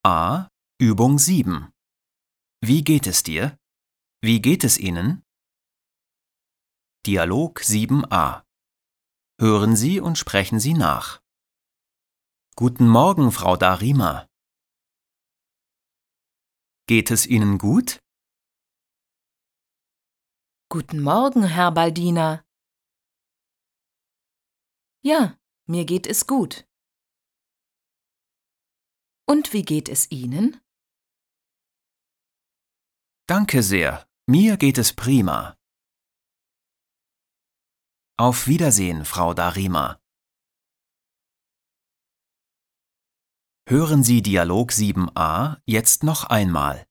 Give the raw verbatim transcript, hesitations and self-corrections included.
A. Übung sieben. Wie geht es dir? Wie geht es Ihnen? Dialog sieben a. Hören Sie und sprechen Sie nach. Guten Morgen, Frau Darima. Geht es Ihnen gut? Guten Morgen, Herr Baldiner. Ja, mir geht es gut. Und wie geht es Ihnen? Danke sehr. Mir geht es prima. Auf Wiedersehen, Frau Darima. Hören Sie Dialog sieben a jetzt noch einmal.